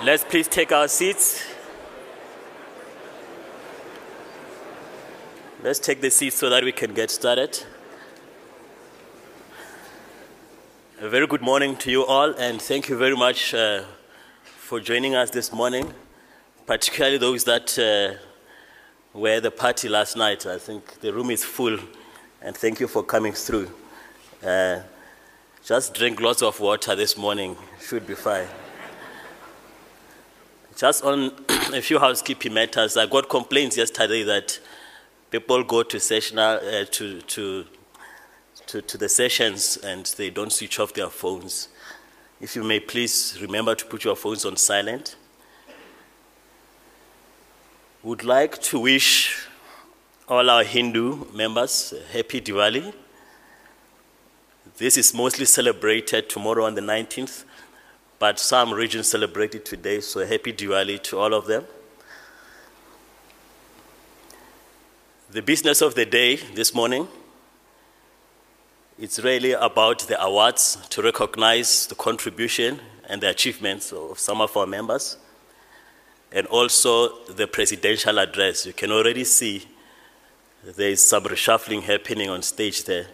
Let's please take our seats. Let's take the seats so that we can get started. A very good morning to you all, and thank you very much for joining us this morning, particularly those that were at the party last night. I think the room is full, and thank you for coming through. Just drink lots of water this morning, should be fine. Just on a few housekeeping matters, I got complaints yesterday that people go to sessional to the sessions and they don't switch off their phones. If you may please remember to put your phones on silent. Would like to wish all our Hindu members a happy Diwali. This is mostly celebrated tomorrow on the 19th, but some regions celebrate it today, so happy Diwali to all of them. The business of the day this morning, it's really about the awards to recognize the contribution and the achievements of some of our members, and also the presidential address. You can already see there is some reshuffling happening on stage there.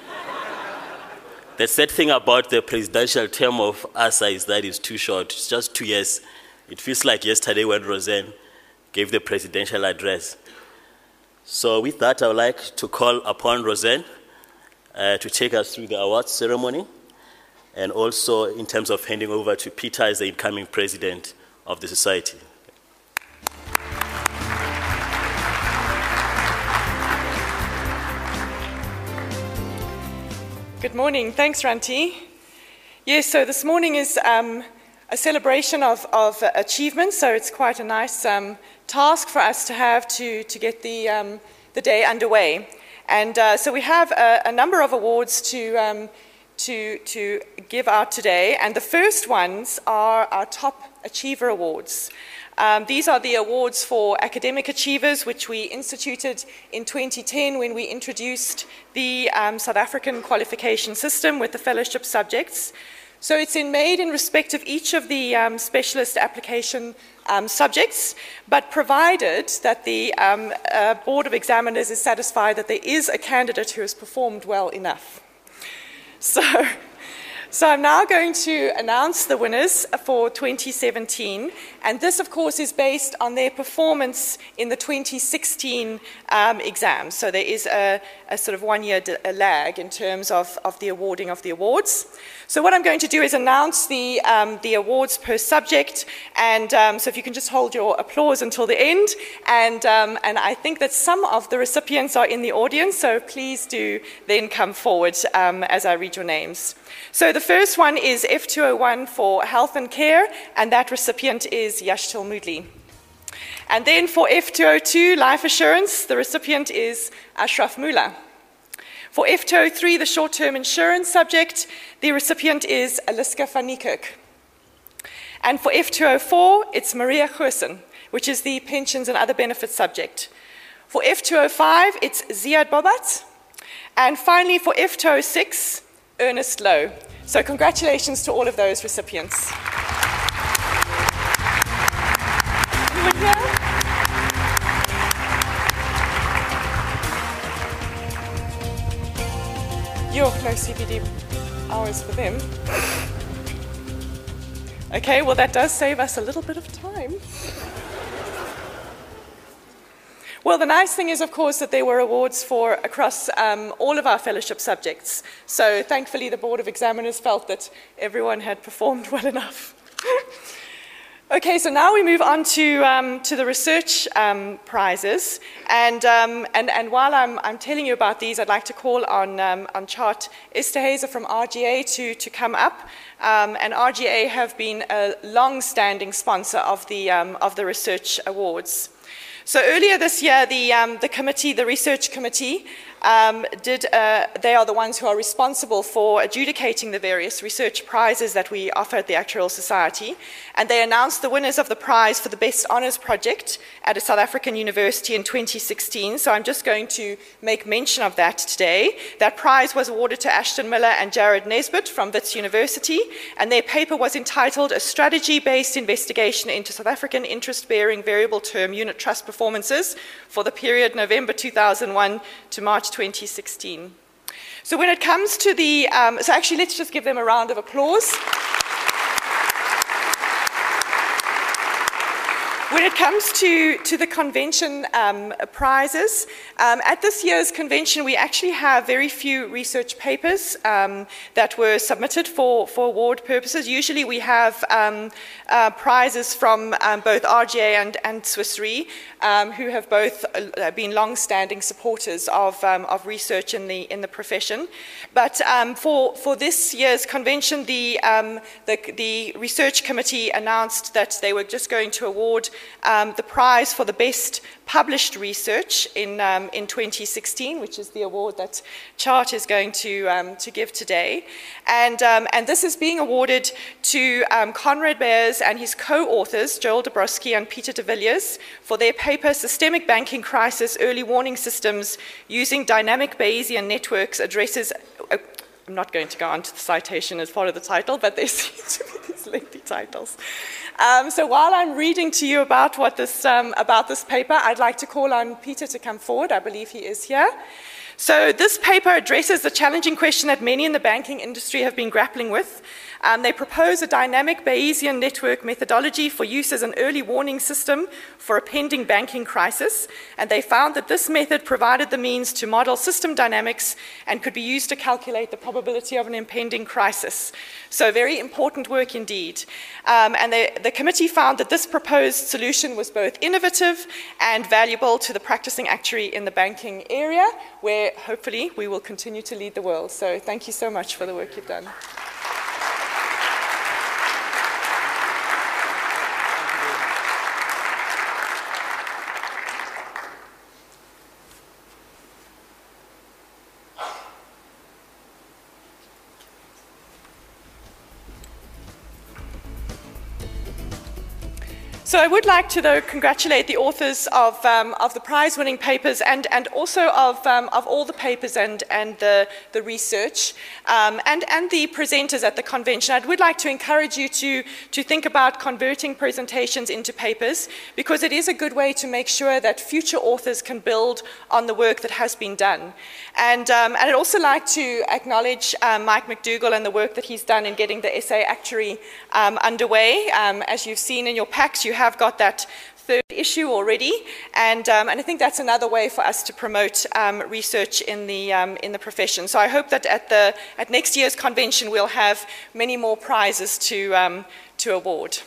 The sad thing about the presidential term of ASA is that it's too short. It's just 2 years. It feels like yesterday when Roseanne gave the presidential address. So with that, I would like to call upon Roseanne to take us through the awards ceremony, and also in terms of handing over to Peter as the incoming president of the society. Good morning. Thanks, Ranti. Yes, so this morning is a celebration of achievements, so it's quite a nice task for us to have to get the day underway. And so we have a number of awards to give out today, and the first ones are our Top Achiever Awards. These are the awards for academic achievers, which we instituted in 2010 when we introduced the South African qualification system with the fellowship subjects. So it's made in respect of each of the specialist application subjects, but provided that the Board of Examiners is satisfied that there is a candidate who has performed well enough. So I'm now going to announce the winners for 2017, and this, of course, is based on their performance in the 2016 exams. So there is a sort of 1 year lag in terms of the awarding of the awards. So what I'm going to do is announce the awards per subject, and so if you can just hold your applause until the end, and I think that some of the recipients are in the audience, so please do then come forward as I read your names. So the first one is F201 for Health and Care, and that recipient is Yashtil Moodley. And then for F202 Life Assurance, the recipient is Ashraf Mullah. For F203, the short-term insurance subject, the recipient is Aliska van Niekerk. And for F204, it's Maria Goosen, which is the pensions and other benefits subject. For F205, it's Ziad Bobat. And finally, for F206, Ernest Lowe. So congratulations to all of those recipients. Anyone here? No CPD hours for them. Okay, well that does save us a little bit of time. Well, the nice thing is, of course, that there were awards for across all of our fellowship subjects. So thankfully, the Board of Examiners felt that everyone had performed well enough. Okay, so now we move on to the research prizes. And while I'm telling you about these, I'd like to call on Chart Esterhazy from RGA to come up. And RGA have been a long-standing sponsor of the research awards. So earlier this year, the research committee, they are the ones who are responsible for adjudicating the various research prizes that we offer at the Actuarial Society. And they announced the winners of the prize for the Best Honours Project at a South African university in 2016. So I'm just going to make mention of that today. That prize was awarded to Ashton Miller and Jared Nesbitt from Wits University, and their paper was entitled A Strategy-Based Investigation into South African Interest-Bearing Variable Term Unit Trust Performances for the period November 2001 to March 2016. So when it comes to the, so actually let's just give them a round of applause. When it comes to the convention prizes, at this year's convention we actually have very few research papers that were submitted for award purposes. Usually we have prizes from both RGA and Swiss Re, who have both been long-standing supporters of research in the profession. But for this year's convention, the research committee announced that they were just going to award the prize for the best published research in 2016, which is the award that Chart is going to give today. And this is being awarded to Conrad Bears and his co-authors, Joel Dabrowski and Peter de Villiers, for their paper, Systemic Banking Crisis Early Warning Systems Using Dynamic Bayesian Networks Addresses... I'm not going to go on to the citation as part of the title, but there seem to be these lengthy titles. So while I'm reading to you about this paper, I'd like to call on Peter to come forward. I believe he is here. So this paper addresses the challenging question that many in the banking industry have been grappling with. They propose a dynamic Bayesian network methodology for use as an early warning system for a pending banking crisis, and they found that this method provided the means to model system dynamics and could be used to calculate the probability of an impending crisis. So very important work indeed. And the committee found that this proposed solution was both innovative and valuable to the practicing actuary in the banking area, where hopefully we will continue to lead the world. So thank you so much for the work you've done. So I would like to, though, congratulate the authors of the prize-winning papers and also of all the papers and the research and the presenters at the convention. I would like to encourage you to think about converting presentations into papers, because it is a good way to make sure that future authors can build on the work that has been done. And I'd also like to acknowledge Mike McDougall and the work that he's done in getting the SA Actuary underway. As you've seen in your packs, you have got that third issue already, and I think that's another way for us to promote research in the profession. So I hope that at next year's convention we'll have many more prizes to award.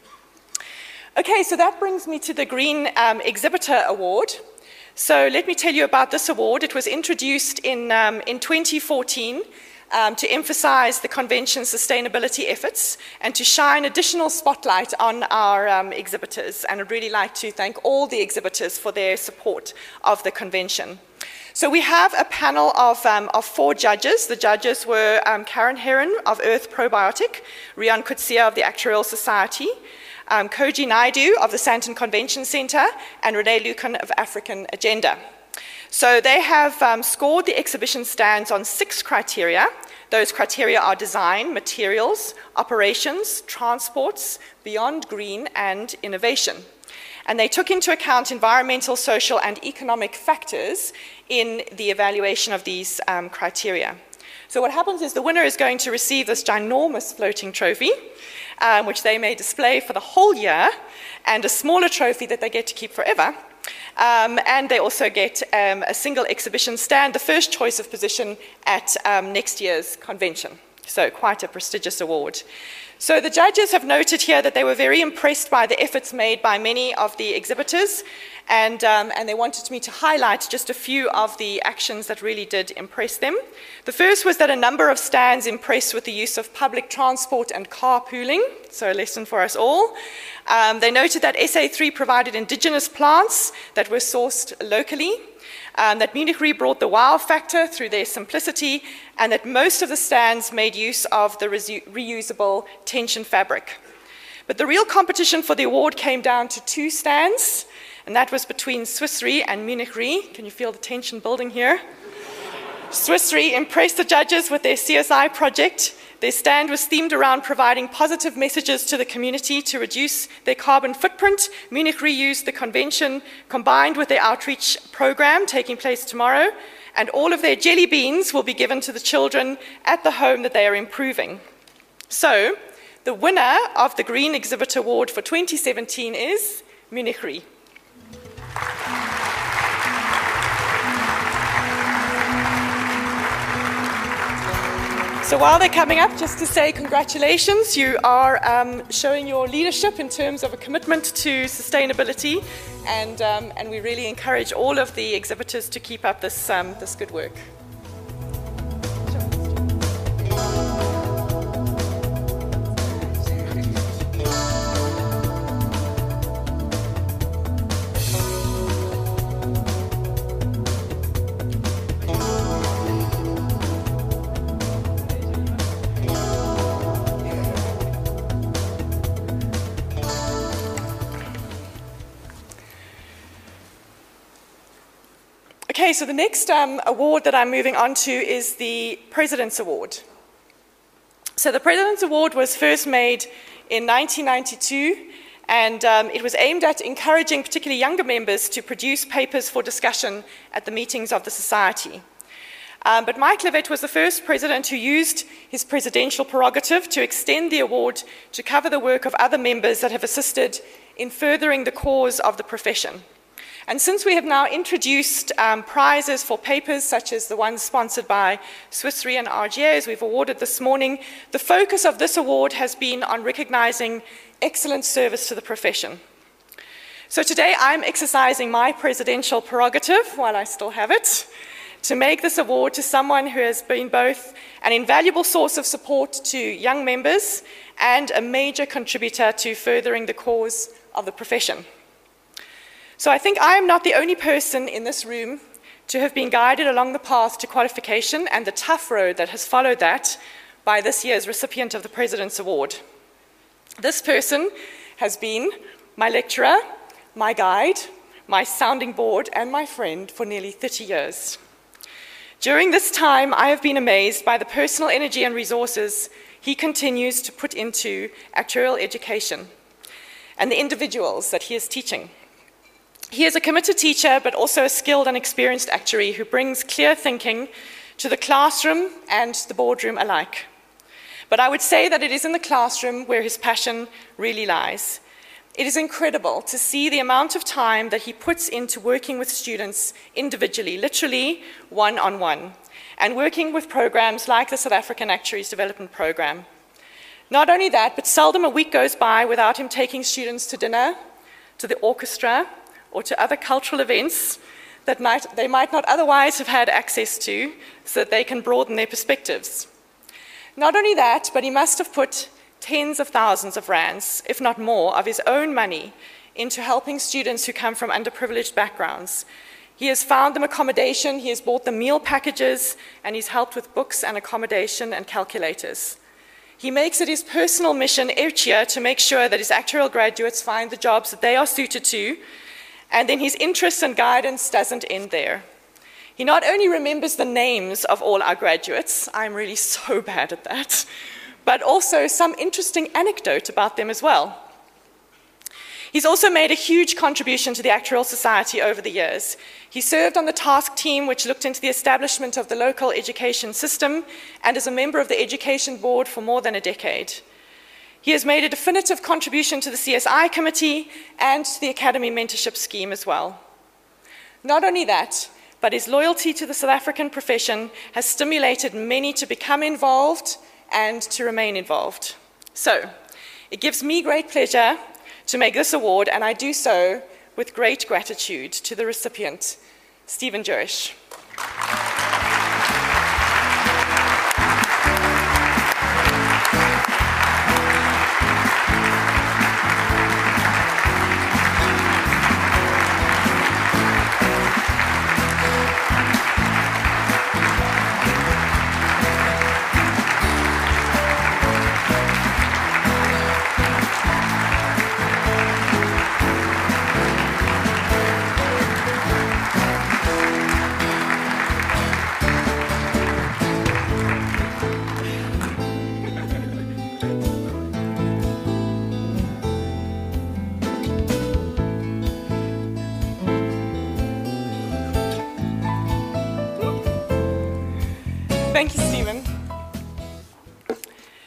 Okay, so that brings me to the Green Exhibitor Award. So let me tell you about this award. It was introduced in 2014. To emphasize the convention's sustainability efforts and to shine additional spotlight on our exhibitors. And I'd really like to thank all the exhibitors for their support of the convention. So we have a panel of 4 judges. The judges were Karen Heron of Earth Probiotic, Rian Kutsia of the Actuarial Society, Koji Naidu of the Sandton Convention Center, and Renee Lucan of African Agenda. So they have scored the exhibition stands on 6 criteria. Those criteria are design, materials, operations, transports, beyond green, and innovation. And they took into account environmental, social, and economic factors in the evaluation of these criteria. So what happens is the winner is going to receive this ginormous floating trophy, which they may display for the whole year, and a smaller trophy that they get to keep forever. And they also get a single exhibition stand, the first choice of position at next year's convention. So quite a prestigious award. So the judges have noted here that they were very impressed by the efforts made by many of the exhibitors, and they wanted me to highlight just a few of the actions that really did impress them. The first was that a number of stands impressed with the use of public transport and carpooling, so a lesson for us all. They noted that SA3 provided indigenous plants that were sourced locally. that Munich Re brought the wow factor through their simplicity, and that most of the stands made use of the reusable tension fabric. But the real competition for the award came down to 2 stands, and that was between Swiss Re and Munich Re. Can you feel the tension building here? Swiss Re impressed the judges with their CSI project. Their stand was themed around providing positive messages to the community to reduce their carbon footprint. Munich Re used the convention combined with their outreach program taking place tomorrow, and all of their jelly beans will be given to the children at the home that they are improving. So, the winner of the Green Exhibit Award for 2017 is Munich Re. So while they're coming up, just to say congratulations, you are showing your leadership in terms of a commitment to sustainability, and we really encourage all of the exhibitors to keep up this good work. Okay, so the next award that I'm moving on to is the President's Award. So the President's Award was first made in 1992, and it was aimed at encouraging particularly younger members to produce papers for discussion at the meetings of the Society. But Mike Levitt was the first president who used his presidential prerogative to extend the award to cover the work of other members that have assisted in furthering the cause of the profession. And since we have now introduced prizes for papers such as the ones sponsored by Swiss Re and RGA, as we've awarded this morning, the focus of this award has been on recognizing excellent service to the profession. So today I'm exercising my presidential prerogative, while I still have it, to make this award to someone who has been both an invaluable source of support to young members and a major contributor to furthering the cause of the profession. So I think I am not the only person in this room to have been guided along the path to qualification and the tough road that has followed that by this year's recipient of the President's Award. This person has been my lecturer, my guide, my sounding board, and my friend for nearly 30 years. During this time, I have been amazed by the personal energy and resources he continues to put into actuarial education and the individuals that he is teaching. He is a committed teacher, but also a skilled and experienced actuary who brings clear thinking to the classroom and the boardroom alike. But I would say that it is in the classroom where his passion really lies. It is incredible to see the amount of time that he puts into working with students individually, literally one-on-one, and working with programs like the South African Actuaries Development Program. Not only that, but seldom a week goes by without him taking students to dinner, to the orchestra, or to other cultural events that they might not otherwise have had access to, so that they can broaden their perspectives. Not only that, but he must have put tens of thousands of rands, if not more, of his own money into helping students who come from underprivileged backgrounds. He has found them accommodation, he has bought them meal packages, and he's helped with books and accommodation and calculators. He makes it his personal mission each year to make sure that his actuarial graduates find the jobs that they are suited to, and then his interest and guidance doesn't end there. He not only remembers the names of all our graduates, I'm really so bad at that, but also some interesting anecdote about them as well. He's also made a huge contribution to the Actuarial Society over the years. He served on the task team which looked into the establishment of the local education system and is a member of the Education Board for more than a decade. He has made a definitive contribution to the CSI committee and to the Academy mentorship scheme as well. Not only that, but his loyalty to the South African profession has stimulated many to become involved and to remain involved. So, it gives me great pleasure to make this award, and I do so with great gratitude to the recipient, Stephen Jurish.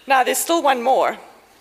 Now, there's still one more.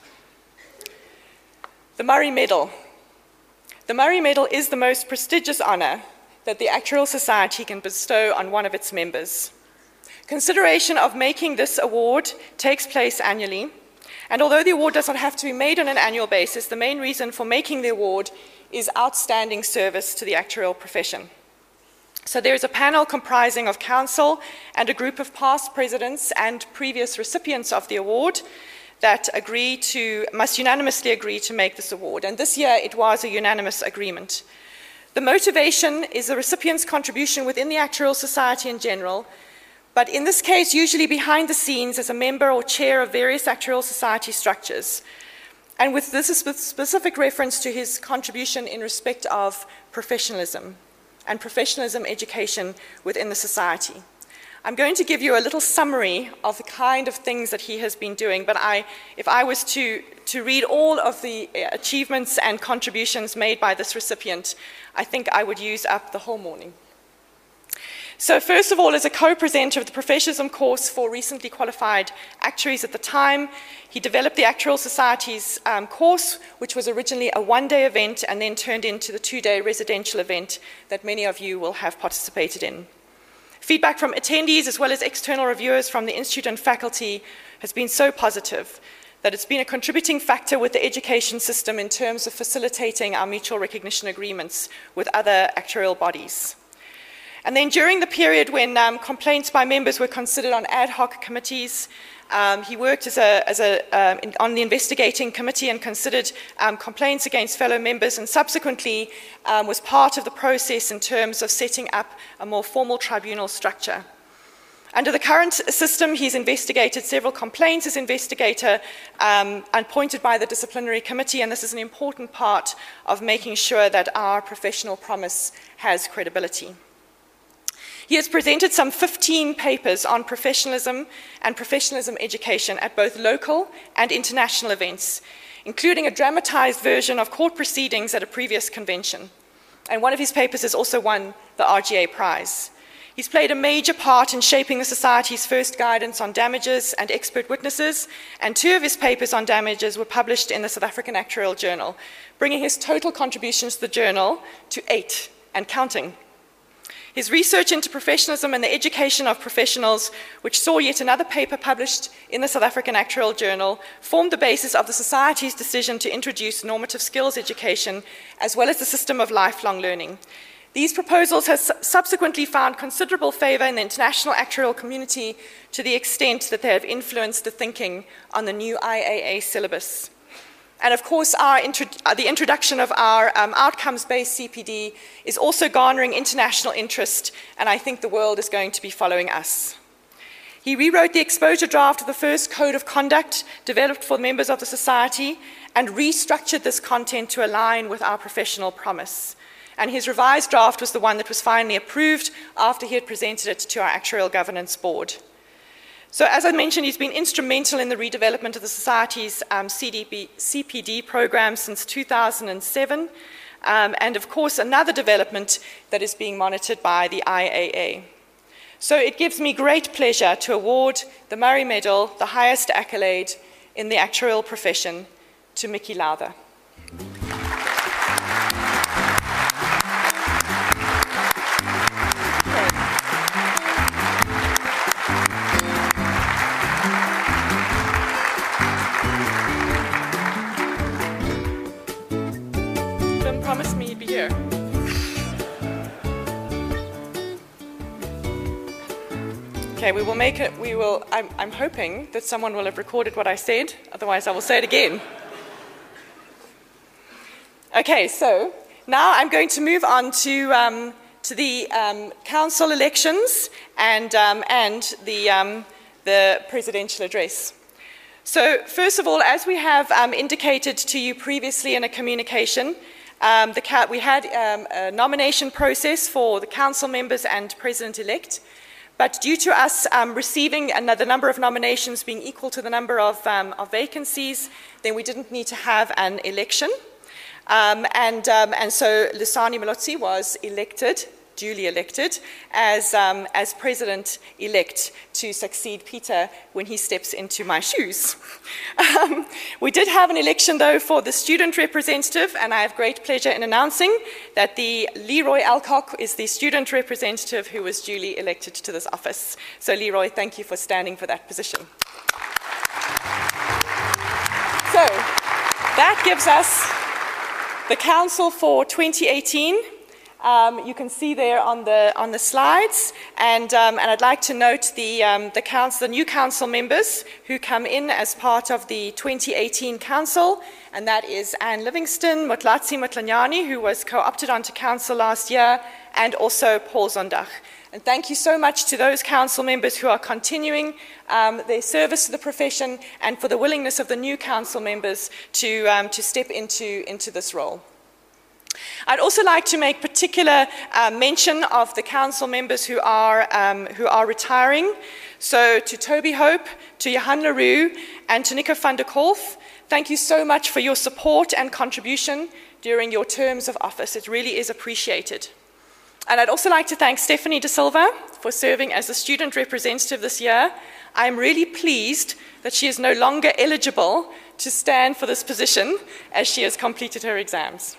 The Murray Medal. The Murray Medal is the most prestigious honor that the Actuarial Society can bestow on one of its members. Consideration of making this award takes place annually, and although the award does not have to be made on an annual basis, the main reason for making the award is outstanding service to the actuarial profession. So there is a panel comprising of council and a group of past presidents and previous recipients of the award that must unanimously agree to make this award. And this year it was a unanimous agreement. The motivation is the recipient's contribution within the Actuarial Society in general, but in this case usually behind the scenes as a member or chair of various Actuarial Society structures. And this is with specific reference to his contribution in respect of professionalism and professionalism education within the society. I'm going to give you a little summary of the kind of things that he has been doing, but if I was to read all of the achievements and contributions made by this recipient, I think I would use up the whole morning. So first of all, as a co-presenter of the professionalism course for recently qualified actuaries at the time, he developed the Actuarial Society's course, which was originally a one-day event and then turned into the two-day residential event that many of you will have participated in. Feedback from attendees as well as external reviewers from the Institute and faculty has been so positive that it's been a contributing factor with the education system in terms of facilitating our mutual recognition agreements with other actuarial bodies. And then during the period when complaints by members were considered on ad hoc committees, he worked on the investigating committee and considered complaints against fellow members, and subsequently was part of the process in terms of setting up a more formal tribunal structure. Under the current system, he's investigated several complaints as investigator appointed by the disciplinary committee, and this is an important part of making sure that our professional promise has credibility. He has presented some 15 papers on professionalism and professionalism education at both local and international events, including a dramatized version of court proceedings at a previous convention. And one of his papers has also won the RGA Prize. He's played a major part in shaping the Society's first guidance on damages and expert witnesses, and 2 of his papers on damages were published in the South African Actuarial Journal, bringing his total contributions to the journal to 8 and counting. His research into professionalism and the education of professionals, which saw yet another paper published in the South African Actuarial Journal, formed the basis of the Society's decision to introduce normative skills education, as well as the system of lifelong learning. These proposals have subsequently found considerable favor in the international actuarial community to the extent that they have influenced the thinking on the new IAA syllabus. And of course, the introduction of our outcomes-based CPD is also garnering international interest, and I think the world is going to be following us. He rewrote the exposure draft of the first code of conduct developed for members of the Society and restructured this content to align with our professional promise. And his revised draft was the one that was finally approved after he had presented it to our Actuarial Governance Board. So as I mentioned, he's been instrumental in the redevelopment of the Society's CPD program since 2007, and of course another development that is being monitored by the IAA. So it gives me great pleasure to award the Murray Medal, the highest accolade in the actuarial profession, to Mickey Lowther. Promised me he'd be here. Okay, we will make it, I'm hoping that someone will have recorded what I said, otherwise I will say it again. Okay, so now I'm going to move on to the council elections and the presidential address. So first of all, as we have indicated to you previously in a communication, we had a nomination process for the council members and president-elect, but due to us receiving the number of nominations being equal to the number of vacancies, then we didn't need to have an election. And so Lisani Malotsi was elected duly elected as president-elect to succeed Peter when he steps into my shoes. We did have an election, though, for the student representative, and I have great pleasure in announcing that the Leroy Alcock is the student representative who was duly elected to this office. So, Leroy, thank you for standing for that position. So, that gives us the council for 2018. You can see there on the slides, and I'd like to note the new council members who come in as part of the 2018 council, and that is Anne Livingston, Motlatsi Motlanyani, who was co-opted onto council last year, and also Paul Zondag. And thank you so much to those council members who are continuing their service to the profession, and for the willingness of the new council members to step into this role. I'd also like to make particular mention of the council members who are retiring. So to Toby Hope, to Johan Leroux, and to Nico van der Kolff, thank you so much for your support and contribution during your terms of office. It really is appreciated. And I'd also like to thank Stephanie De Silva for serving as the student representative this year. I'm really pleased that she is no longer eligible to stand for this position as she has completed her exams.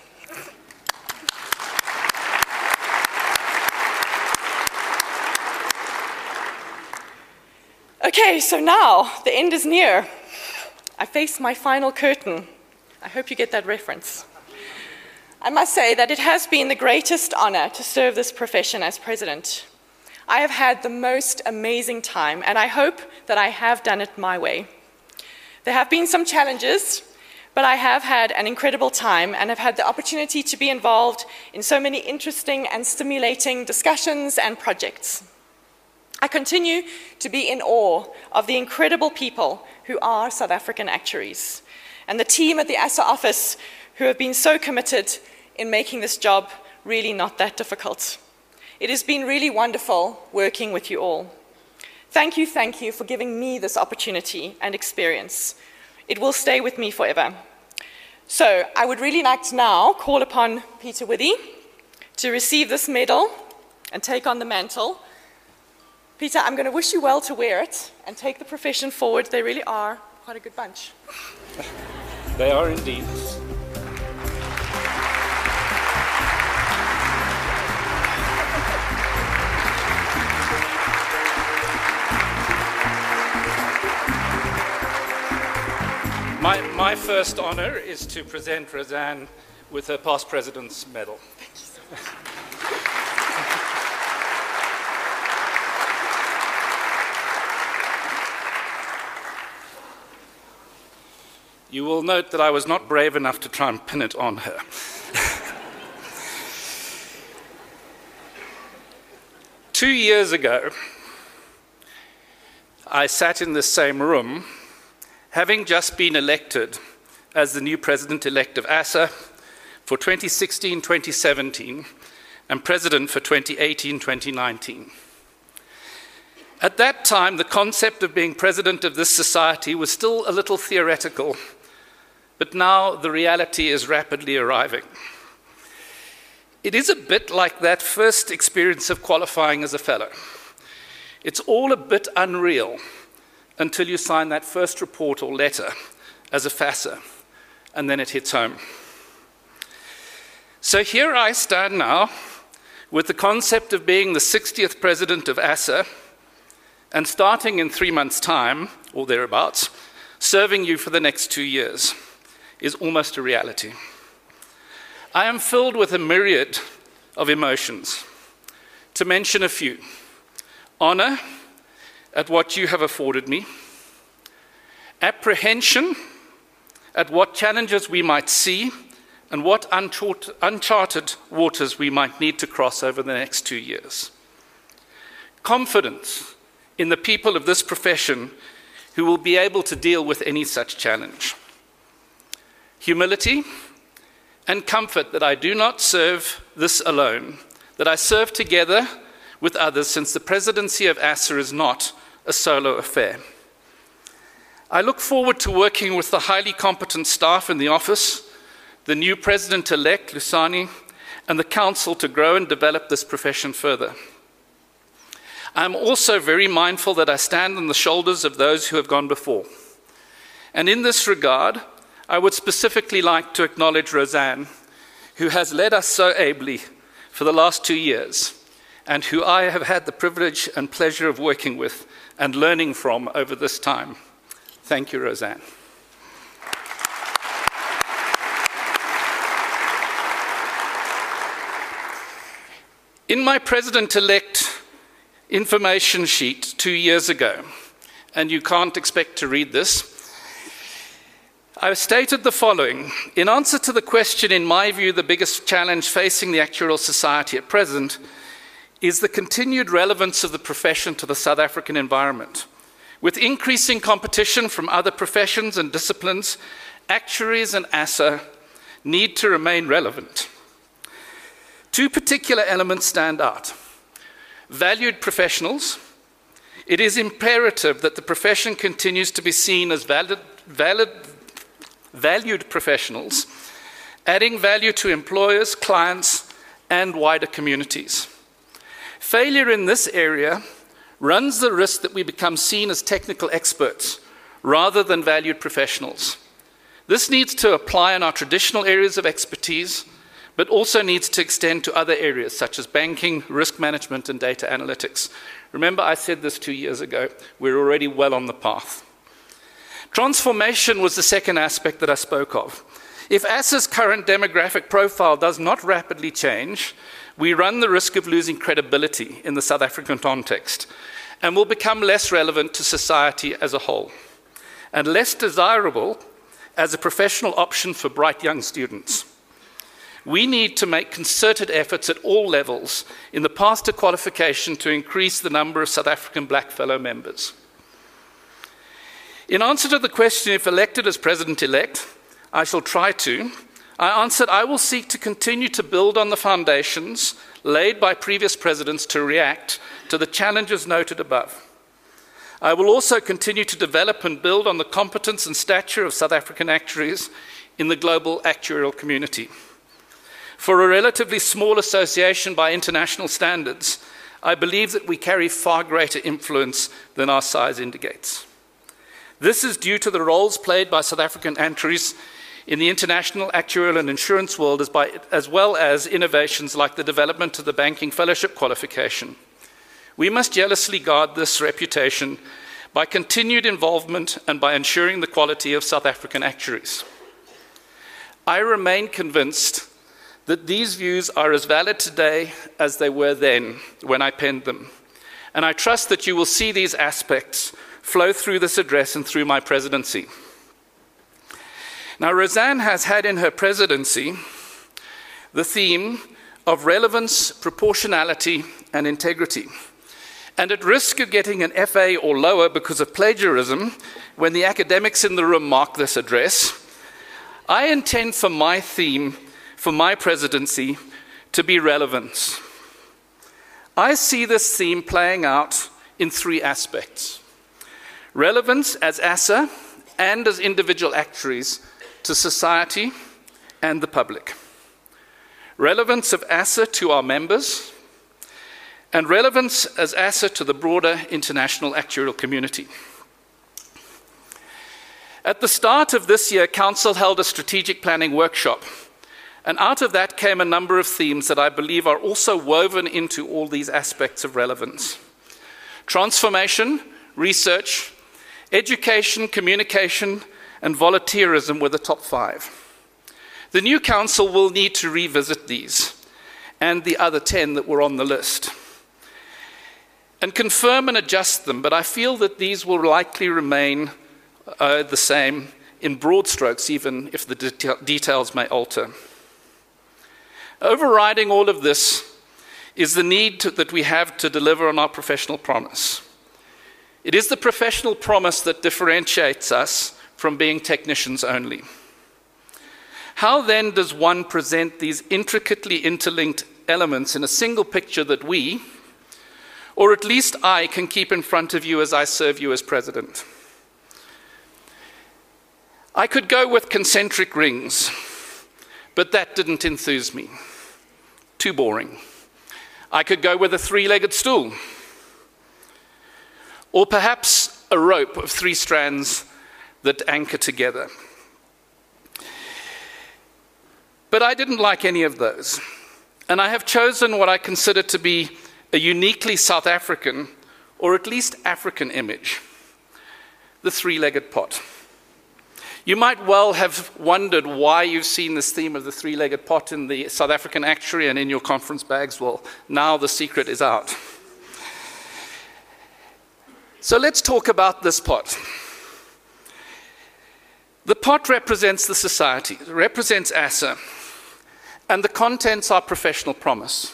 Okay, so now the end is near. I face my final curtain. I hope you get that reference. I must say that it has been the greatest honor to serve this profession as president. I have had the most amazing time, and I hope that I have done it my way. There have been some challenges, but I have had an incredible time and have had the opportunity to be involved in so many interesting and stimulating discussions and projects. I continue to be in awe of the incredible people who are South African actuaries, and the team at the ASA office who have been so committed in making this job really not that difficult. It has been really wonderful working with you all. Thank you for giving me this opportunity and experience. It will stay with me forever. So I would really like to now call upon Peter Withy to receive this medal and take on the mantle. Peter, I'm going to wish you well to wear it and take the profession forward. They really are quite a good bunch. They are indeed. My first honor is to present Roseanne with her past president's medal. Thank you so much. You will note that I was not brave enough to try and pin it on her. Two years ago, I sat in this same room, having just been elected as the new president-elect of ASA for 2016-2017 and president for 2018-2019. At that time, the concept of being president of this society was still a little theoretical, but now the reality is rapidly arriving. It is a bit like that first experience of qualifying as a fellow. It's all a bit unreal until you sign that first report or letter as a FASA, and then it hits home. So here I stand now with the concept of being the 60th president of ASA, and starting in 3 months' time, or thereabouts, serving you for the next 2 years is almost a reality. I am filled with a myriad of emotions. To mention a few: honor at what you have afforded me, apprehension at what challenges we might see and what uncharted waters we might need to cross over the next 2 years, confidence in the people of this profession who will be able to deal with any such challenge, humility and comfort that I do not serve this alone, that I serve together with others, since the presidency of ASA is not a solo affair. I look forward to working with the highly competent staff in the office, the new president-elect, Lusani, and the Council to grow and develop this profession further. I'm also very mindful that I stand on the shoulders of those who have gone before. And in this regard, I would specifically like to acknowledge Roseanne, who has led us so ably for the last 2 years, and who I have had the privilege and pleasure of working with and learning from over this time. Thank you, Roseanne. In my President-elect information sheet 2 years ago, and you can't expect to read this, I stated the following. In answer to the question, in my view, the biggest challenge facing the actuarial society at present is the continued relevance of the profession to the South African environment. With increasing competition from other professions and disciplines, actuaries and ASA need to remain relevant. 2 particular elements stand out. Valued professionals. It is imperative that the profession continues to be seen as valued professionals, adding value to employers, clients, and wider communities. Failure in this area runs the risk that we become seen as technical experts rather than valued professionals. This needs to apply in our traditional areas of expertise, but also needs to extend to other areas such as banking, risk management, and data analytics. Remember, I said this 2 years ago. We're already well on the path. Transformation was the second aspect that I spoke of. If ASA's current demographic profile does not rapidly change, we run the risk of losing credibility in the South African context and will become less relevant to society as a whole and less desirable as a professional option for bright young students. We need to make concerted efforts at all levels in the path to qualification to increase the number of South African black fellow members. In answer to the question, if elected as President-elect, I shall try to, I answered I will seek to continue to build on the foundations laid by previous presidents to react to the challenges noted above. I will also continue to develop and build on the competence and stature of South African actuaries in the global actuarial community. For a relatively small association by international standards, I believe that we carry far greater influence than our size indicates. This is due to the roles played by South African actuaries in the international actuarial and insurance world, as well as innovations like the development of the banking fellowship qualification. We must jealously guard this reputation by continued involvement and by ensuring the quality of South African actuaries. I remain convinced that these views are as valid today as they were then when I penned them. And I trust that you will see these aspects flow through this address and through my presidency. Now, Roseanne has had in her presidency the theme of relevance, proportionality, and integrity. And at risk of getting an FA or lower because of plagiarism, when the academics in the room mark this address, I intend for my theme for my presidency to be relevance. I see this theme playing out in 3 aspects. Relevance as ASA and as individual actuaries to society and the public. Relevance of ASA to our members, and relevance as ASA to the broader international actuarial community. At the start of this year, Council held a strategic planning workshop, and out of that came a number of themes that I believe are also woven into all these aspects of relevance. Transformation, research, education, communication, and volunteerism were the top 5. The new council will need to revisit these and the other 10 that were on the list and confirm and adjust them, but I feel that these will likely remain the same in broad strokes, even if the details may alter. Overriding all of this is the need that we have to deliver on our professional promise. It is the professional promise that differentiates us from being technicians only. How then does one present these intricately interlinked elements in a single picture that we, or at least I, can keep in front of you as I serve you as president? I could go with concentric rings, but that didn't enthuse me. too boring. I could go with a three-legged stool, or perhaps a rope of 3 strands that anchor together. But I didn't like any of those, and I have chosen what I consider to be a uniquely South African, or at least African image, the three-legged pot. You might well have wondered why you've seen this theme of the three-legged pot in the South African actuary and in your conference bags. Well, now the secret is out. So let's talk about this pot. The pot represents the society, it represents ASA, and the contents are professional promise.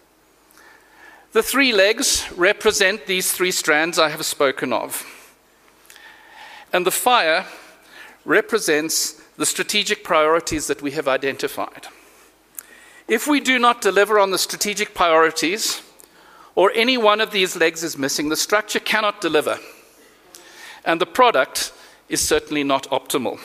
The 3 legs represent these 3 strands I have spoken of. And the fire represents the strategic priorities that we have identified. If we do not deliver on the strategic priorities, or any one of these legs is missing, the structure cannot deliver. And the product is certainly not optimal.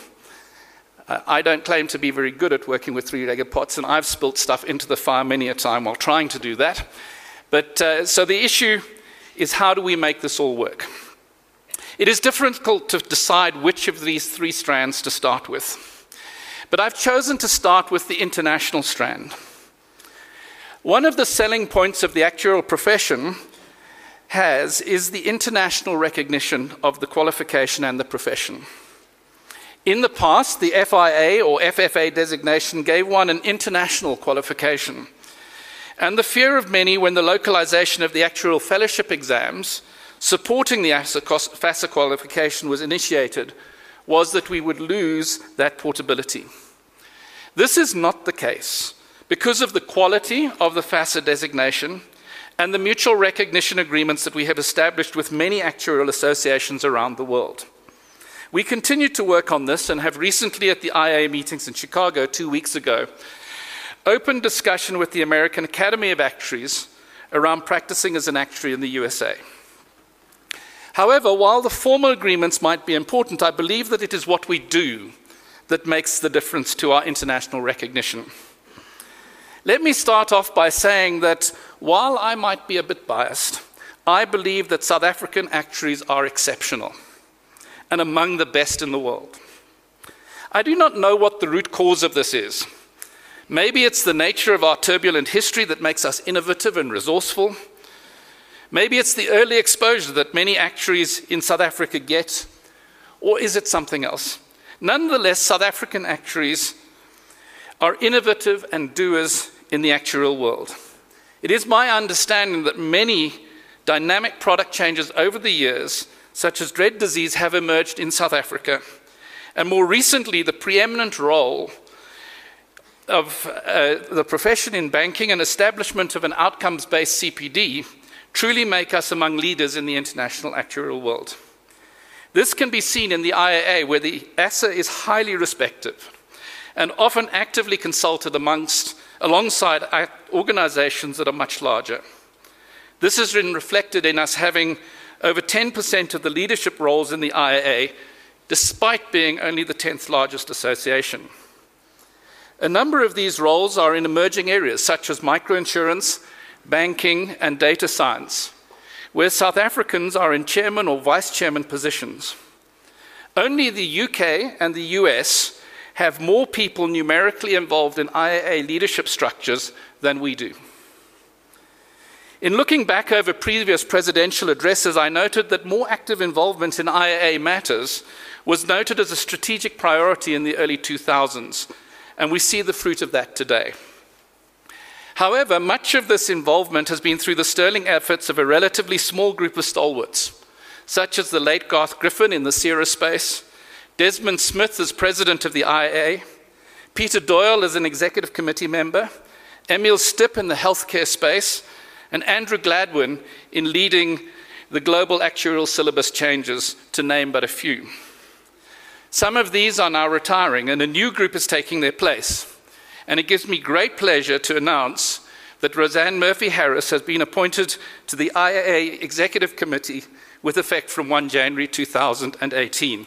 I don't claim to be very good at working with 3-legged pots, and I've spilt stuff into the fire many a time while trying to do that. But so the issue is, how do we make this all work? It is difficult to decide which of these 3 strands to start with. But I've chosen to start with the international strand. One of the selling points of the actuarial profession is the international recognition of the qualification and the profession. In the past, the FIA or FFA designation gave one an international qualification. And the fear of many when the localization of the actuarial fellowship exams supporting the FASA qualification was initiated was that we would lose that portability. This is not the case because of the quality of the FASA designation and the mutual recognition agreements that we have established with many actuarial associations around the world. We continue to work on this and have recently at the IA meetings in Chicago 2 weeks ago open discussion with the American Academy of Actuaries around practicing as an actuary in the USA. However, while the formal agreements might be important, I believe that it is what we do that makes the difference to our international recognition. Let me start off by saying that while I might be a bit biased, I believe that South African actuaries are exceptional and among the best in the world. I do not know what the root cause of this is. Maybe it's the nature of our turbulent history that makes us innovative and resourceful. Maybe it's the early exposure that many actuaries in South Africa get, or is it something else? Nonetheless, South African actuaries are innovative and doers in the actuarial world. It is my understanding that many dynamic product changes over the years, such as dread disease, have emerged in South Africa. And more recently, the preeminent role of the profession in banking and establishment of an outcomes-based CPD truly make us among leaders in the international actuarial world. This can be seen in the IAA, where the ASA is highly respected and often actively consulted alongside organizations that are much larger. This has been reflected in us having over 10% of the leadership roles in the IAA, despite being only the 10th largest association. A number of these roles are in emerging areas, such as microinsurance, banking, and data science, where South Africans are in chairman or vice chairman positions. Only the UK and the US have more people numerically involved in IAA leadership structures than we do. In looking back over previous presidential addresses, I noted that more active involvement in IAA matters was noted as a strategic priority in the early 2000s, and we see the fruit of that today. However, much of this involvement has been through the sterling efforts of a relatively small group of stalwarts, such as the late Garth Griffin in the CERA space, Desmond Smith as president of the IAA, Peter Doyle as an executive committee member, Emil Stipp in the healthcare space, and Andrew Gladwin in leading the global actuarial syllabus changes, to name but a few. Some of these are now retiring, and a new group is taking their place. And it gives me great pleasure to announce that Roseanne Murphy-Harris has been appointed to the IAA Executive Committee with effect from 1 January 2018.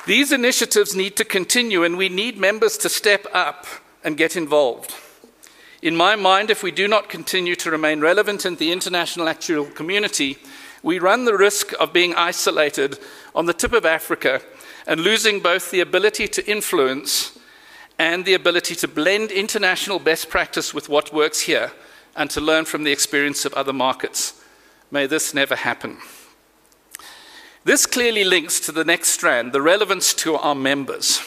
These initiatives need to continue, and we need members to step up and get involved. In my mind, if we do not continue to remain relevant in the international actuarial community, we run the risk of being isolated on the tip of Africa and losing both the ability to influence and the ability to blend international best practice with what works here and to learn from the experience of other markets. May this never happen. This clearly links to the next strand, the relevance to our members.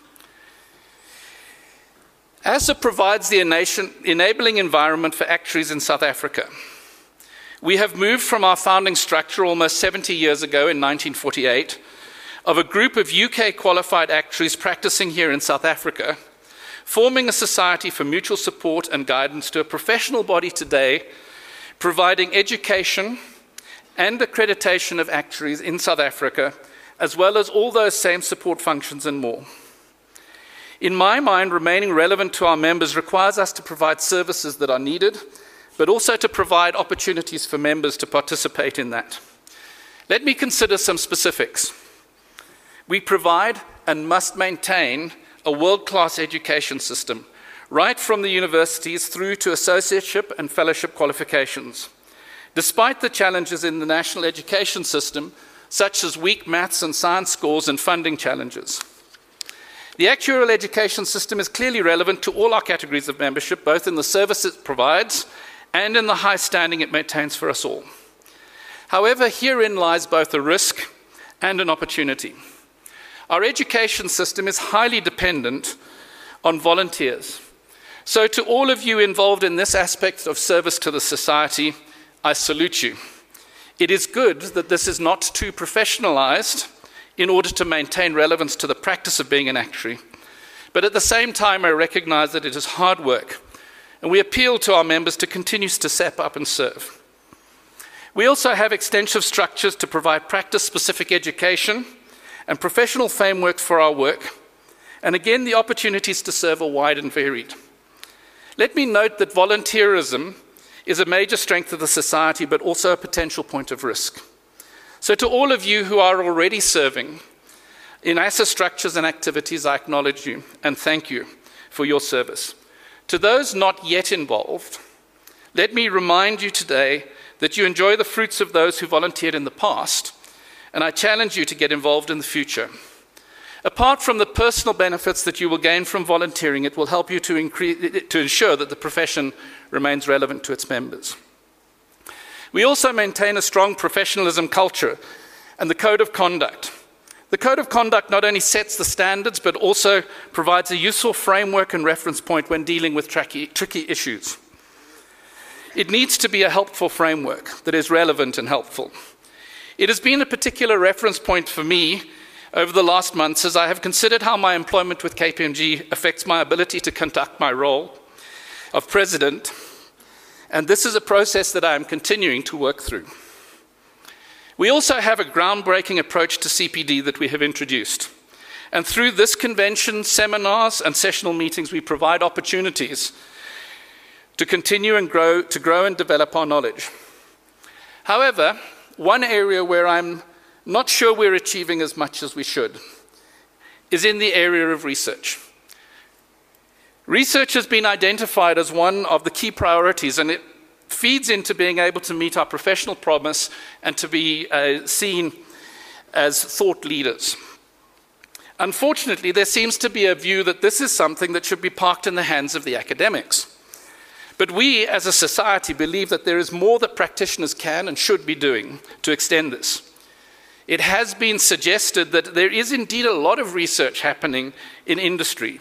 ASA provides the enabling environment for actuaries in South Africa. We have moved from our founding structure almost 70 years ago in 1948 of a group of UK qualified actuaries practicing here in South Africa, forming a society for mutual support and guidance, to a professional body today providing education and accreditation of actuaries in South Africa, as well as all those same support functions and more. In my mind, remaining relevant to our members requires us to provide services that are needed, but also to provide opportunities for members to participate in that. Let me consider some specifics. We provide and must maintain a world-class education system, right from the universities through to associateship and fellowship qualifications. Despite the challenges in the national education system, such as weak maths and science scores and funding challenges, the actuarial education system is clearly relevant to all our categories of membership, both in the service it provides and in the high standing it maintains for us all. However, herein lies both a risk and an opportunity. Our education system is highly dependent on volunteers. So to all of you involved in this aspect of service to the society, I salute you. It is good that this is not too professionalized in order to maintain relevance to the practice of being an actuary. But at the same time, I recognize that it is hard work, and we appeal to our members to continue to step up and serve. We also have extensive structures to provide practice-specific education and professional frameworks for our work, and again, the opportunities to serve are wide and varied. Let me note that volunteerism is a major strength of the society, but also a potential point of risk. So to all of you who are already serving in ASA structures and activities, I acknowledge you and thank you for your service. To those not yet involved, let me remind you today that you enjoy the fruits of those who volunteered in the past, and I challenge you to get involved in the future. Apart from the personal benefits that you will gain from volunteering, it will help you to ensure that the profession remains relevant to its members. We also maintain a strong professionalism culture and the code of conduct. The code of conduct not only sets the standards, but also provides a useful framework and reference point when dealing with tricky issues. It needs to be a helpful framework that is relevant and helpful. It has been a particular reference point for me over the last months as I have considered how my employment with KPMG affects my ability to conduct my role of president, and this is a process that I am continuing to work through. We also have a groundbreaking approach to CPD that we have introduced, and through this convention, seminars, and sessional meetings, we provide opportunities to continue and grow and develop our knowledge. However, one area where I'm not sure we're achieving as much as we should is in the area of research. Research has been identified as one of the key priorities, and it feeds into being able to meet our professional promise and to be seen as thought leaders. Unfortunately, there seems to be a view that this is something that should be parked in the hands of the academics. But we, as a society, believe that there is more that practitioners can and should be doing to extend this. It has been suggested that there is indeed a lot of research happening in industry,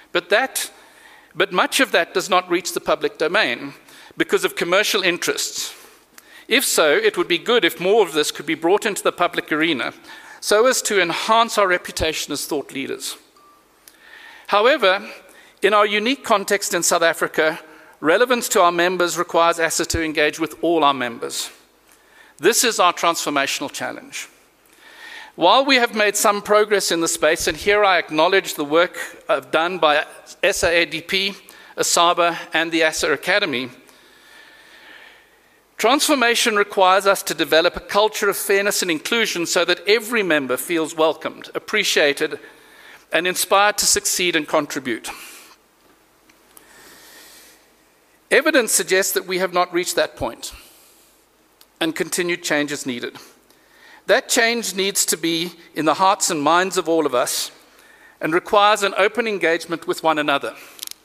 but much of that does not reach the public domain because of commercial interests. If so, it would be good if more of this could be brought into the public arena so as to enhance our reputation as thought leaders. However, in our unique context in South Africa, relevance to our members requires ASA to engage with all our members. This is our transformational challenge. While we have made some progress in the space, and here I acknowledge the work done by SAADP, ASABA, and the ASA Academy, Transformation requires us to develop a culture of fairness and inclusion so that every member feels welcomed, appreciated, and inspired to succeed and contribute. Evidence suggests that we have not reached that point, and continued change is needed. That change needs to be in the hearts and minds of all of us and requires an open engagement with one another.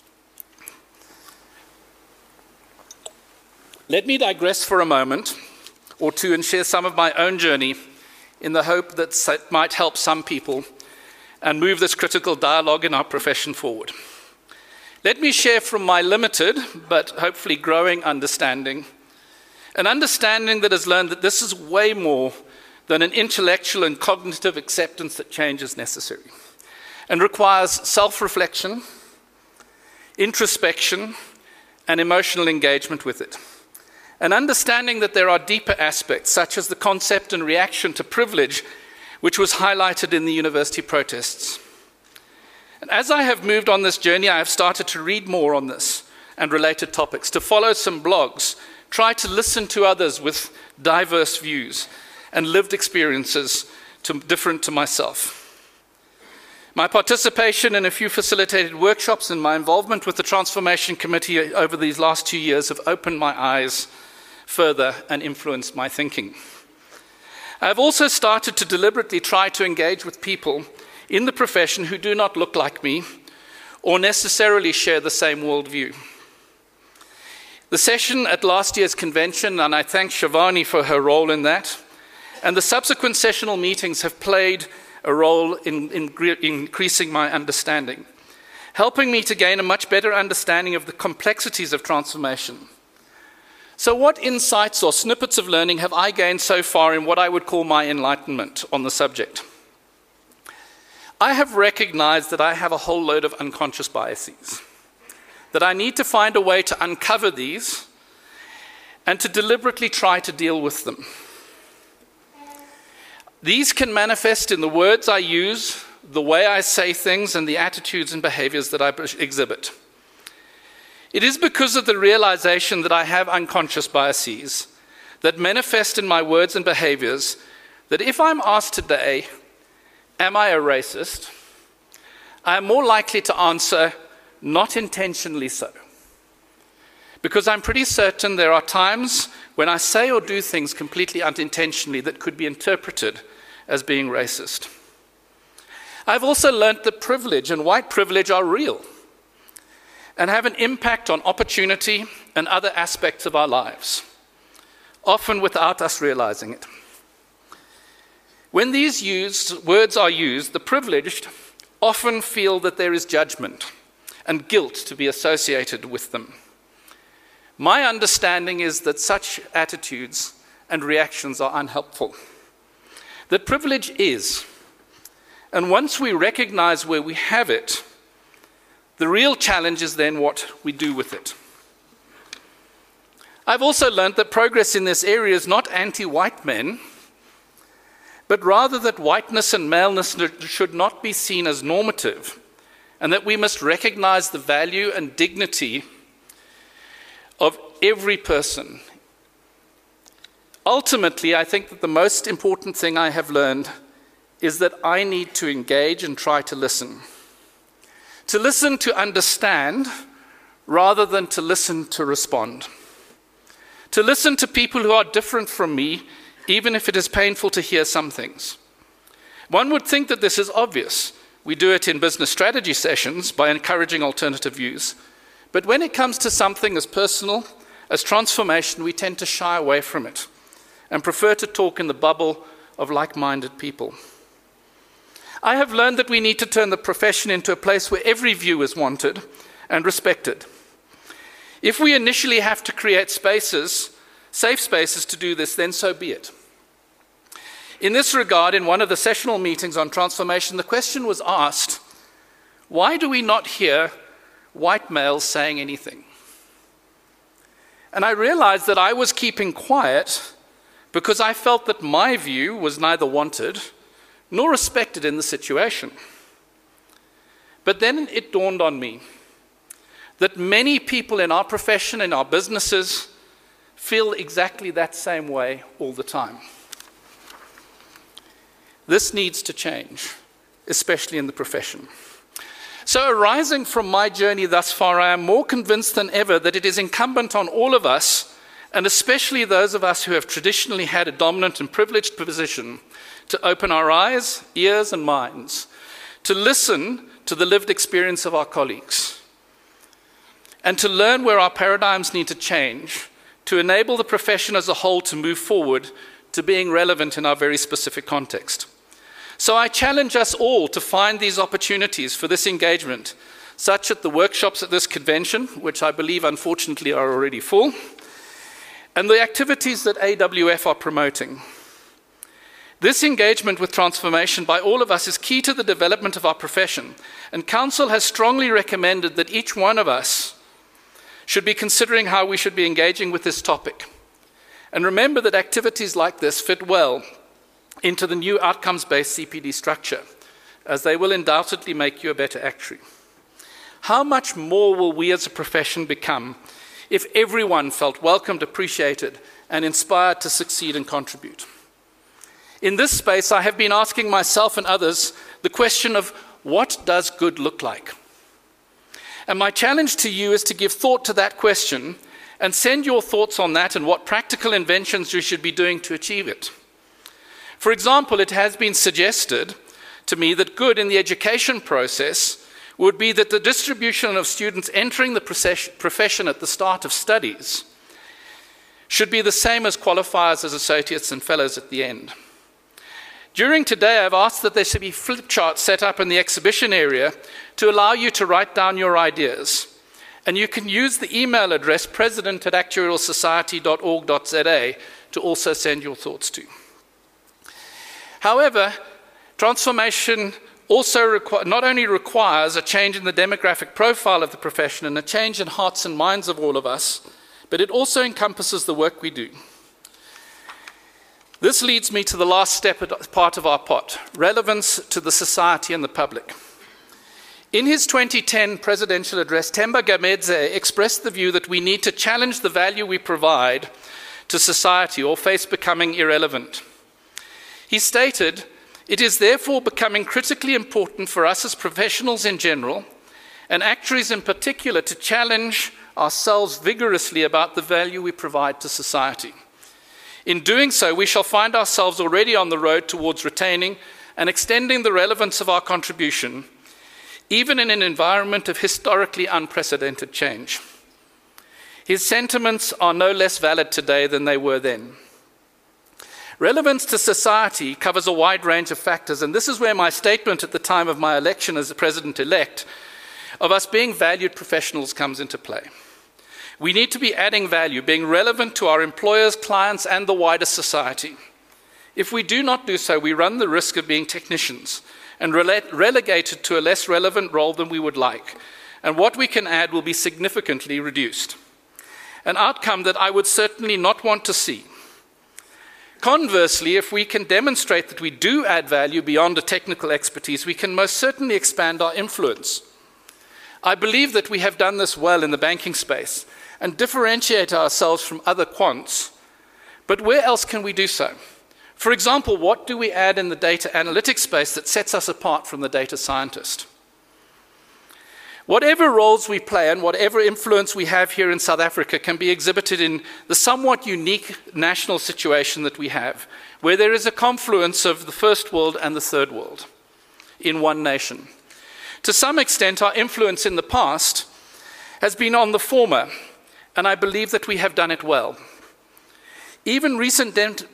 Let me digress for a moment or two and share some of my own journey in the hope that it might help some people and move this critical dialogue in our profession forward. Let me share from my limited, but hopefully growing understanding, an understanding that has learned that this is way more than an intellectual and cognitive acceptance that change is necessary, and requires self-reflection, introspection, and emotional engagement with it. An understanding that there are deeper aspects, such as the concept and reaction to privilege, which was highlighted in the university protests. And as I have moved on this journey, I have started to read more on this and related topics, to follow some blogs, try to listen to others with diverse views and lived experiences different to myself. My participation in a few facilitated workshops and my involvement with the Transformation Committee over these last 2 years have opened my eyes further and influenced my thinking. I have also started to deliberately try to engage with people in the profession who do not look like me or necessarily share the same worldview. The session at last year's convention, and I thank Shivani for her role in that, and the subsequent sessional meetings have played a role in increasing my understanding, helping me to gain a much better understanding of the complexities of transformation. So what insights or snippets of learning have I gained so far in what I would call my enlightenment on the subject? I have recognized that I have a whole load of unconscious biases, that I need to find a way to uncover these and to deliberately try to deal with them. These can manifest in the words I use, the way I say things, and the attitudes and behaviors that I exhibit. It is because of the realization that I have unconscious biases that manifest in my words and behaviors that if I'm asked today, am I a racist? I am more likely to answer, not intentionally so. Because I'm pretty certain there are times when I say or do things completely unintentionally that could be interpreted as being racist. I've also learned that privilege and white privilege are real and have an impact on opportunity and other aspects of our lives, often without us realizing it. When these words are used, the privileged often feel that there is judgment and guilt to be associated with them. My understanding is that such attitudes and reactions are unhelpful. That privilege is, and once we recognize where we have it, the real challenge is then what we do with it. I've also learned that progress in this area is not anti-white men, but rather that whiteness and maleness should not be seen as normative, and that we must recognize the value and dignity of every person. Ultimately, I think that the most important thing I have learned is that I need to engage and try to listen. To listen to understand rather than to listen to respond. To listen to people who are different from me, even if it is painful to hear some things. One would think that this is obvious. We do it in business strategy sessions by encouraging alternative views. But when it comes to something as personal as transformation, we tend to shy away from it and prefer to talk in the bubble of like-minded people. I have learned that we need to turn the profession into a place where every view is wanted and respected. If we initially have to create spaces, safe spaces to do this, then so be it. In this regard, in one of the sessional meetings on transformation, the question was asked, why do we not hear white males saying anything? And I realized that I was keeping quiet because I felt that my view was neither wanted nor respected in the situation. But then it dawned on me that many people in our profession, in our businesses, feel exactly that same way all the time. This needs to change, especially in the profession. So arising from my journey thus far, I am more convinced than ever that it is incumbent on all of us, and especially those of us who have traditionally had a dominant and privileged position, to open our eyes, ears, and minds, to listen to the lived experience of our colleagues, and to learn where our paradigms need to change to enable the profession as a whole to move forward to being relevant in our very specific context. So I challenge us all to find these opportunities for this engagement, such as the workshops at this convention, which I believe unfortunately are already full, and the activities that AWF are promoting. This engagement with transformation by all of us is key to the development of our profession, and Council has strongly recommended that each one of us should be considering how we should be engaging with this topic. And remember that activities like this fit well into the new outcomes-based CPD structure, as they will undoubtedly make you a better actuary. How much more will we as a profession become if everyone felt welcomed, appreciated, and inspired to succeed and contribute? In this space, I have been asking myself and others the question of, what does good look like? And my challenge to you is to give thought to that question and send your thoughts on that and what practical inventions you should be doing to achieve it. For example, it has been suggested to me that good in the education process would be that the distribution of students entering the profession at the start of studies should be the same as qualifiers as associates and fellows at the end. During today, I've asked that there should be flip charts set up in the exhibition area to allow you to write down your ideas. And you can use the email address president@actuarialsociety.org.za to also send your thoughts to. However, transformation also not only requires a change in the demographic profile of the profession and a change in hearts and minds of all of us, but it also encompasses the work we do. This leads me to the last part of our pot, relevance to the society and the public. In his 2010 presidential address, Themba Gamedze expressed the view that we need to challenge the value we provide to society or face becoming irrelevant. He stated, "It is therefore becoming critically important for us as professionals in general, and actuaries in particular, to challenge ourselves vigorously about the value we provide to society. In doing so, we shall find ourselves already on the road towards retaining and extending the relevance of our contribution, even in an environment of historically unprecedented change." His sentiments are no less valid today than they were then. Relevance to society covers a wide range of factors, and this is where my statement at the time of my election as the president-elect of us being valued professionals comes into play. We need to be adding value, being relevant to our employers, clients, and the wider society. If we do not do so, we run the risk of being technicians and relegated to a less relevant role than we would like, and what we can add will be significantly reduced. An outcome that I would certainly not want to see. Conversely, if we can demonstrate that we do add value beyond a technical expertise, we can most certainly expand our influence. I believe that we have done this well in the banking space and differentiate ourselves from other quants, but where else can we do so? For example, what do we add in the data analytics space that sets us apart from the data scientist? Whatever roles we play and whatever influence we have here in South Africa can be exhibited in the somewhat unique national situation that we have, where there is a confluence of the first world and the third world in one nation. To some extent, our influence in the past has been on the former, and I believe that we have done it well. Even recent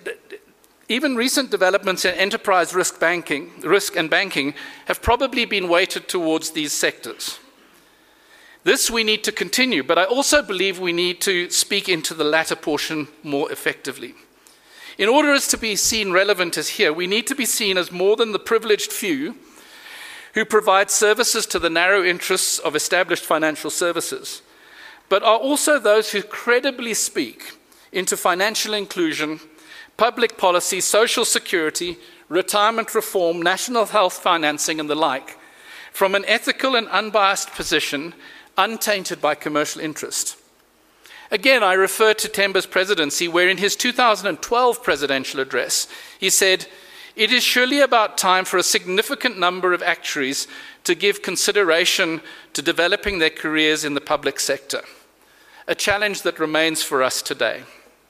developments in enterprise risk and banking have probably been weighted towards these sectors. This we need to continue, but I also believe we need to speak into the latter portion more effectively. In order as to be seen relevant as here, we need to be seen as more than the privileged few who provide services to the narrow interests of established financial services, but are also those who credibly speak into financial inclusion, public policy, social security, retirement reform, national health financing, and the like, from an ethical and unbiased position, untainted by commercial interest. Again, I refer to Themba's presidency, where in his 2012 presidential address, he said, "It is surely about time for a significant number of actuaries to give consideration to developing their careers in the public sector," a challenge that remains for us today.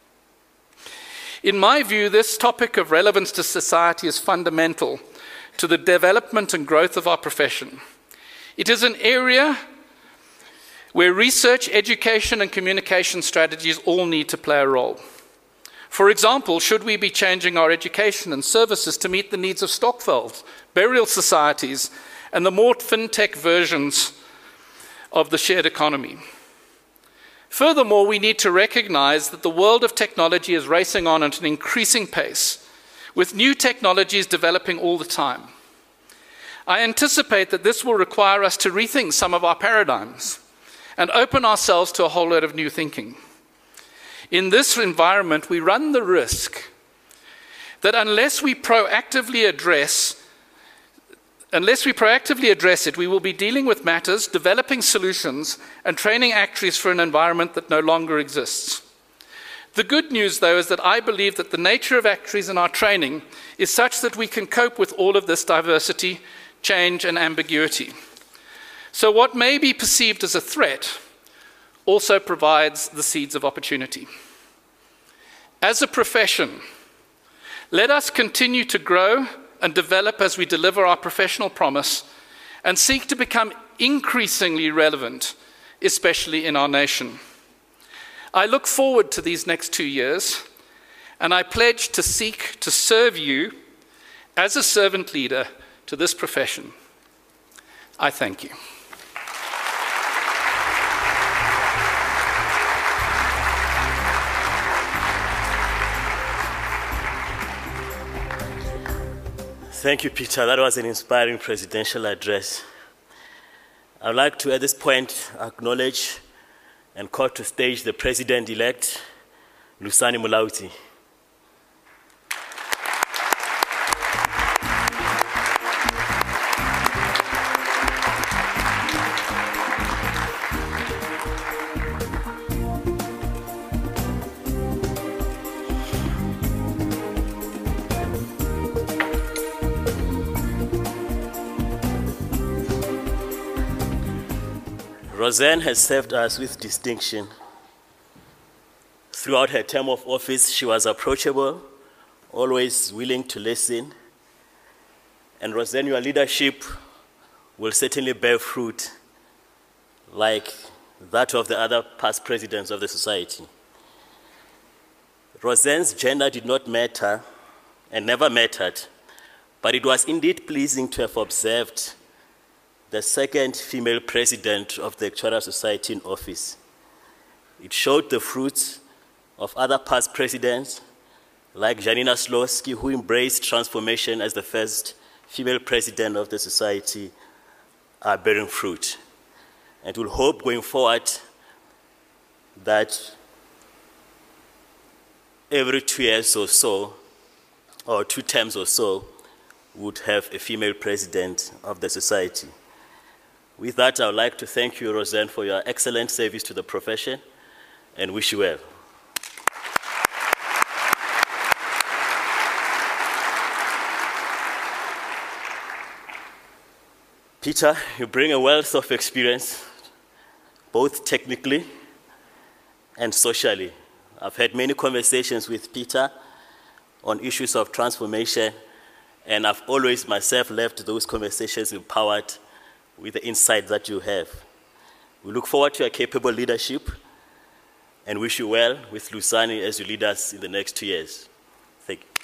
In my view, this topic of relevance to society is fundamental to the development and growth of our profession. It is an area where research, education, and communication strategies all need to play a role. For example, should we be changing our education and services to meet the needs of Stokvels, burial societies, and the more fintech versions of the shared economy? Furthermore, we need to recognize that the world of technology is racing on at an increasing pace, with new technologies developing all the time. I anticipate that this will require us to rethink some of our paradigms and open ourselves to a whole lot of new thinking. In this environment, we run the risk that unless we proactively address it, we will be dealing with matters, developing solutions, and training actuaries for an environment that no longer exists. The good news, though, is that I believe that the nature of actuaries in our training is such that we can cope with all of this diversity, change, and ambiguity. So what may be perceived as a threat also provides the seeds of opportunity. As a profession, let us continue to grow and develop as we deliver our professional promise and seek to become increasingly relevant, especially in our nation. I look forward to these next 2 years, and I pledge to seek to serve you as a servant leader to this profession. I thank you. Thank you, Peter. That was an inspiring presidential address. I'd like to, at this point, acknowledge and call to stage the President-elect, Lusani Mulauti. Roseanne has served us with distinction. Throughout her term of office, she was approachable, always willing to listen. And Roseanne, your leadership will certainly bear fruit like that of the other past presidents of the society. Roseanne's gender did not matter and never mattered, but it was indeed pleasing to have observed the second female president of the Actuarial Society in office. It showed the fruits of other past presidents like Janina Slowski, who embraced transformation as the first female president of the society, are bearing fruit. And we'll hope going forward that every 2 years or so, or 2 terms or so, would have a female president of the society. With that, I would like to thank you, Roseanne, for your excellent service to the profession and wish you well. Peter, you bring a wealth of experience, both technically and socially. I've had many conversations with Peter on issues of transformation, and I've always myself left those conversations empowered with the insight that you have. We look forward to your capable leadership and wish you well with Lusani as you lead us in the next 2 years. Thank you.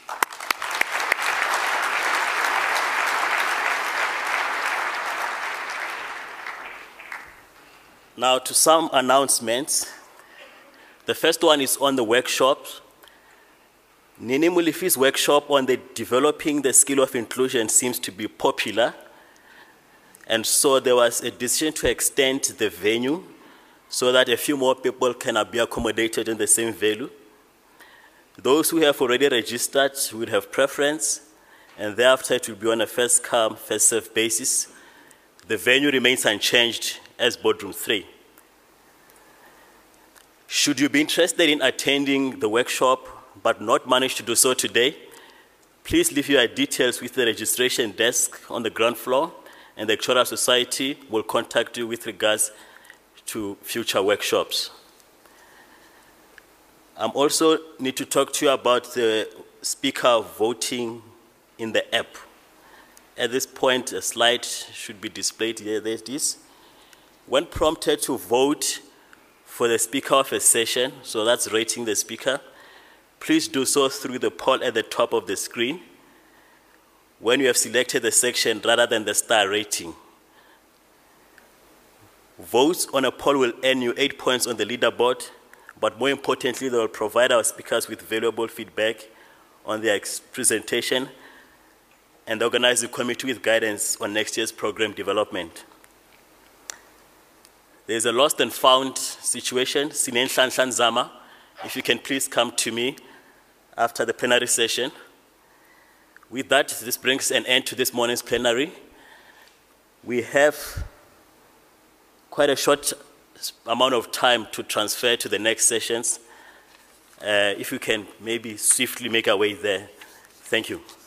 Now to some announcements. The first one is on the workshop. Nini Mulifi's workshop on the developing the skill of inclusion seems to be popular. And so there was a decision to extend the venue so that a few more people can be accommodated in the same venue. Those who have already registered will have preference, and thereafter it will be on a first-come, first-served basis. The venue remains unchanged as Boardroom 3. Should you be interested in attending the workshop but not manage to do so today, please leave your details with the registration desk on the ground floor, and the Electoral Society will contact you with regards to future workshops. I also need to talk to you about the speaker voting in the app. At this point, a slide should be displayed here. There it is. When prompted to vote for the speaker of a session, so that's rating the speaker, please do so through the poll at the top of the screen when you have selected the section rather than the star rating. Votes on a poll will earn you 8 points on the leaderboard, but more importantly, they will provide our speakers with valuable feedback on their presentation and organize the committee with guidance on next year's program development. There is a lost and found situation. Sinenhlanhlan Zama, if you can please come to me after the plenary session. With that, this brings an end to this morning's plenary. We have quite a short amount of time to transfer to the next sessions. If you can maybe swiftly make our way there. Thank you.